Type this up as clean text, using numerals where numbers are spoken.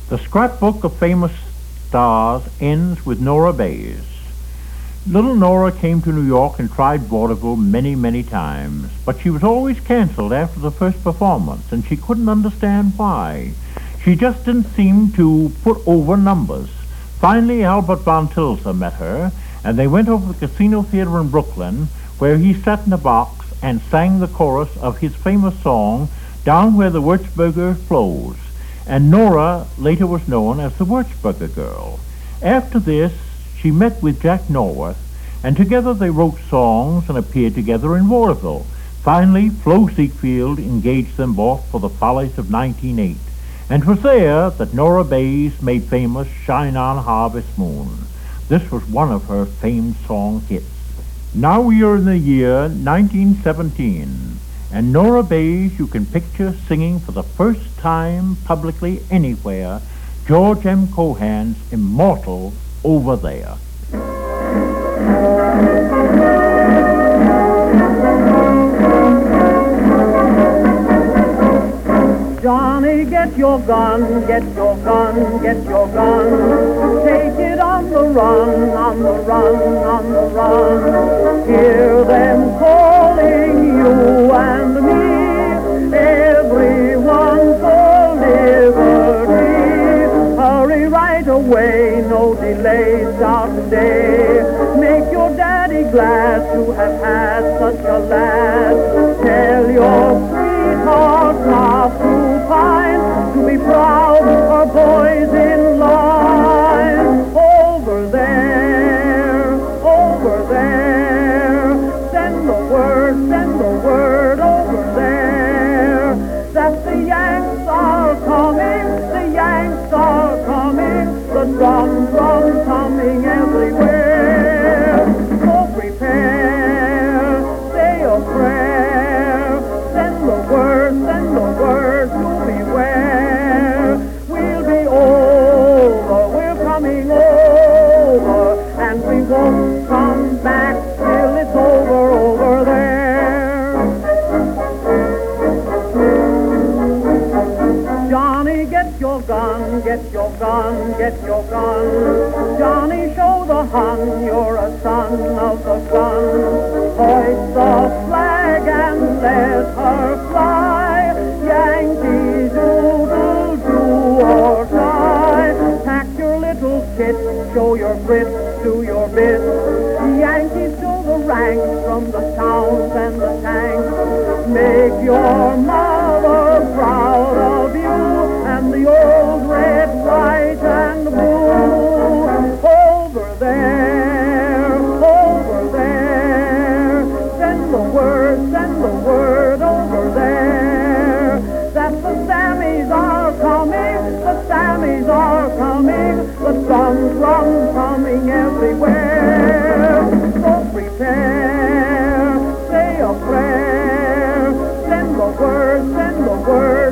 The scrapbook of famous stars ends with Nora Bayes. Little Nora came to New York and tried vaudeville many, many times, but she was always canceled after the first performance, and she couldn't understand why. She just didn't seem to put over numbers. Finally, Albert Von Tilzer met her, and they went over to the Casino Theater in Brooklyn, where he sat in a box and sang the chorus of his famous song, Down Where the Würzburger Flows, and Nora later was known as the Würzburger Girl. After this, she met with Jack Norworth, and together they wrote songs and appeared together in vaudeville. Finally, Flo Ziegfeld engaged them both for the Follies of 1908, and 'twas there that Nora Bayes made famous Shine On Harvest Moon. This was one of her famed song hits. Now we are in the year 1917, and Nora Bayes you can picture singing for the first time publicly anywhere George M. Cohan's immortal Over There. Johnny, get your gun, get your gun, get your gun. Take it on the run, on the run, on the run. Hear them calling you and me, everyone for liberty. Hurry right away, no delay, start today. Make your daddy glad to have had such a lad. Tell your sweetheart not to pine, to be proud her boys in line. Over there, send the word over there, that the Yanks are coming, the Yanks are coming, the drums coming everywhere. So prepare, say a prayer, send the word to beware. We'll be over, we're coming over, and we won't come back till it's over there. Johnny, get your gun, get your gun, get your gun. Johnny, show the Hun you're a son of the gun. Hoist the flag and let her fly. Yankee doodle do or die. Pack your little kit, show your grit, do your bit. Yankees to the ranks, from the towns and the tanks. Make your mother proud of you, and the old red, white, and blue. Over there, send the word over there, that the Sammies are coming, the Sammies are coming, the drums coming everywhere. So prepare, say a prayer, send the word